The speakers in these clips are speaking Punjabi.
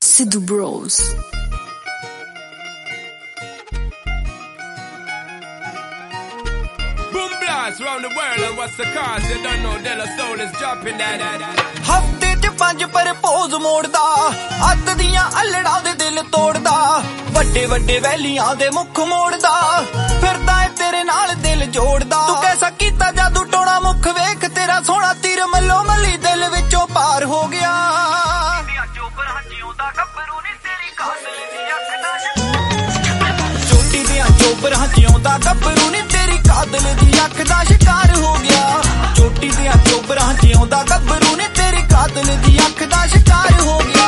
Sidhu Bros. Boom blast round the world and what's the cause? You don't know De La Soul is dropping that. ਹਫਤੇ ਚ 5 ਪ੍ਰਪੋਜ਼ ਮੋੜਦਾ ਅੱਤ ਦੀਆਂ ਅਲੜਾਂ ਦੇ ਦਿਲ ਤੋੜਦਾ ਵੱਡੇ ਵੱਡੇ ਵੈਲੀਆਂ ਦੇ ਮੁੱਖ ਮੋੜਦਾ ਫਿਰਦਾ ਏ ਤੇਰੇ ਨਾਲ ਦਿਲ ਜੋੜਦਾ ਤੂੰ ਕੈਸਾ ਕੀਤਾ ਜਾਦੂ ਟੋਣਾ ਮੁੱਖ ਵੇਖ ਤੇਰਾ ਸੋਹਣਾ ਤੀਰ ਮੱਲੋ ਮੱਲੀ ਦਿਲ ਵਿੱਚੋਂ ਪਾਰ ਹੋ ਗਿਆ ਚੋਟੀ ਦੀਆਂ ਚੋਬਰਾਂ ਜਿਉਂਦਾ ਗੱਭਰੂ ਨੀ ਤੇਰੀ ਕਾਦਲ ਦੀ ਅੱਖ ਦਾ ਸ਼ਿਕਾਰ ਹੋ ਗਿਆ ਚੋਟੀ ਦੀਆਂ ਚੋਬਰਾਂ ਜਿਉਂਦਾ ਗੱਭਰੂ ਨੀ ਤੇਰੀ ਕਾਦਲ ਦੀ ਅੱਖ ਦਾ ਸ਼ਿਕਾਰ ਹੋ ਗਿਆ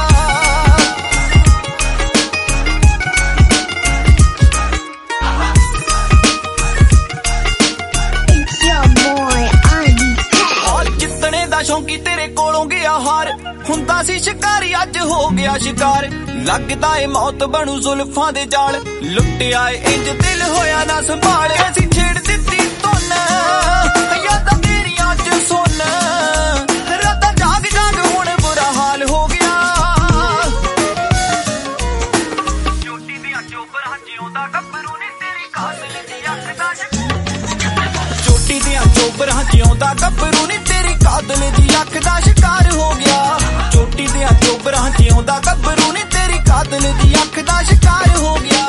ਜਿੱਤਣੇ ਦਾ ਸ਼ੌਂਕੀ ਤੇਰੇ ਕੋਲੋਂ ਗਿਆ ਹਾਰ ਹੁੰਦਾ ਸੀ ਸ਼ਿਕਾਰੀ ਅੱਜ ਹੋ ਗਿਆ ਸ਼ਿਕਾਰ ਲੱਗਦਾ ਏ ਮੌਤ ਬਣੂ ਜ਼ੁਲਫਾਂ ਦੇ ਜਾਲ ਲੁੱਟਿਆ ਏ ਇੰਜ ਦਿਲ ਹੋਇਆ ਨਾ ਸੰਭਾਲ ਐਸੀ ਛੇੜ ਦਿੱਤੀ ਧੁਨ ਯਾਦਾਂ ਤੇਰੀਆਂ ਚ ਸੁਣ ਰਾਤਾਂ ਜਾਗ ਜਾਗ ਹੁਣ ਬੁਰਾ ਹਾਲ ਹੋ ਗਿਆ ਚੋਟੀ ਦੀਆਂ ਚੋਬਰਾਂ ਜਿਉਂਦਾ ਗੱਭਰੂ ਨੀ ਤੇਰੀ ਕਾਤਲ ਦੀ ਅੱਖ ਦਾ ਚੋਟੀ ਦੀਆਂ ਚੋਬਰਾਂ ਜਿਉਂਦਾ ਗੱਭਰੂ ਨੀ ਤੇਰੀ ਕਾਤਲ ਦੀ ਅੱਖ ਦਾ ਸ਼ਿਕਾਰ ਹੋ ਗਿਆ ਚੋਟੀ ਦੀਆਂ ਚੋਬਰਾਂ ਜਿਉਂਦਾ ਗੱਭਰੂ ਨੀ ਤੇਰੀ ਕਾਤਲ ਦੀ ਅੱਖ ਦਾ ਸ਼ਿਕਾਰ ਹੋ ਗਿਆ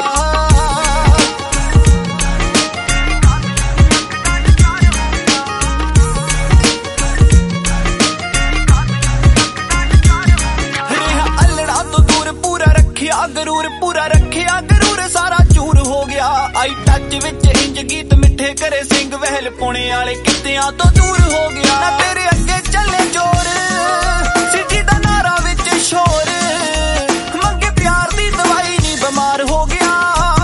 ਗਰੂਰ ਪੂਰਾ ਰੱਖਿਆ ਗਰੂਰ ਸਾਰਾ ਚੂਰ ਹੋ ਗਿਆ ਆਈ ਟੱਚ ਵਿੱਚ ਇੰਜ ਗੀਤ ਮਿੱਠੇ ਕਰੇ ਸਿੰਘ ਵਹਿਲ ਪੁਣੇ ਵਾਲੇ ਕਿੱਤਿਆਂ ਤੋਂ ਦੂਰ ਹੋ ਗਿਆ ਨਾ ਤੇਰੇ ਅੱਗੇ ਚੱਲੇ ਜੋਰ ਸਿੱਧੀ ਦਾ ਨਾਰਾ ਵਿੱਚ ਸ਼ੋਰ ਮੰਗੇ ਪਿਆਰ ਦੀ ਦਵਾਈ ਨਹੀਂ ਬਿਮਾਰ ਹੋ ਗਿਆ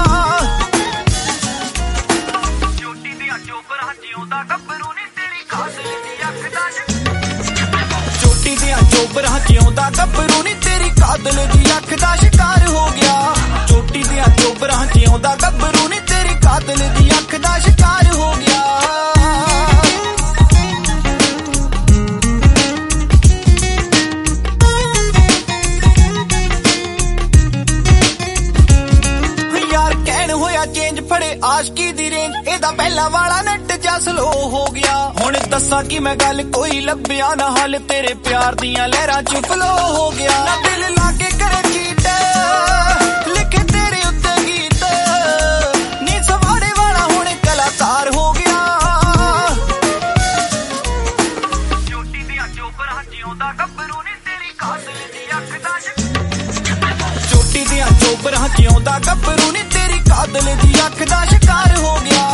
ਚੋਟੀ ਦੀਆਂ ਚੋਬਰਾਂ ਜਿਉਂਦਾ ਗੱਭਰੂ ਨੀ ਤੇਰੀ ਕਾਤਲ ਦੀ ਅੱਖ ਦਾ ਚੋਟੀ ਦੀਆਂ ਚੋਬਰਾਂ ਜਿਉਂਦਾ ਗੱਭਰੂ ਨੀ ਤੇਰੀ ਕਾਤਲ ਦੀ ਅੱਖ ਦਾ ਸ਼ਿਕਾਰ ਹੋ ਗਿਆ ਚੋਟੀ ਦੀਆਂ ਚੋਬਰਾਂ ਜਿਉਂਦਾ ਗੱਭਰੂ ਨੀ ਤੇਰੀ ਕਾਤਲ ਦੀ ਅੱਖ ਦਾ ਸ਼ਿਕਾਰ ਹੋ ਗਿਆ ਯਾਰ ਕਹਿਣ ਹੋਇਆ ਚੇਂਜ ਫੜੇ ਆਸ਼ਕੀ ਦੀ ਰੇਂਜ ਇਹਦਾ ਪਹਿਲਾ ਵਾਲਾ ਨੈਟ ਜਾ ਸਲੋ ਹੋ ਗਿਆ ਹੁਣ ਦੱਸਾਂ ਕਿ ਮੈਂ ਗੱਲ ਕੋਈ ਲੱਭਿਆ ਨਾ ਹੱਲ ਤੇਰੇ ਪਿਆਰ ਦੀਆਂ ਲਹਿਰਾਂ ਚ ਫਲੋ ਹੋ ਗਿਆ ਨਾ ਦਿਲ ਲਾ ਕੇ ਕਰੇ ਚੀਟ ਲਿਖੇ ਤੇਰੇ ਉੱਤੇ ਗੀਤ ਨੀ ਸਵਾੜੇ ਵਾਲਾ ਹੁਣ ਕਲਾਕਾਰ ਹੋ ਗਿਆ ਚੋਟੀ ਦੀਆਂ ਚੋਬਰਾਂ ਜਿਉਂਦਾ ਗੱਭਰੂ ਨੀ ਤੇਰੀ ਕਾਤਲ ਦੀ ਅੱਖ ਦਾ ਚੋਟੀ ਦੀਆਂ ਚੋਬਰਾਂ ਜਿਉਂਦਾ ਗੱਭਰੂ ਨੀ ਤੇਰੀ ਕਾਤਲ ਦੀ ਅੱਖ ਦਾ ਸ਼ਿਕਾਰ ਹੋ ਗਿਆ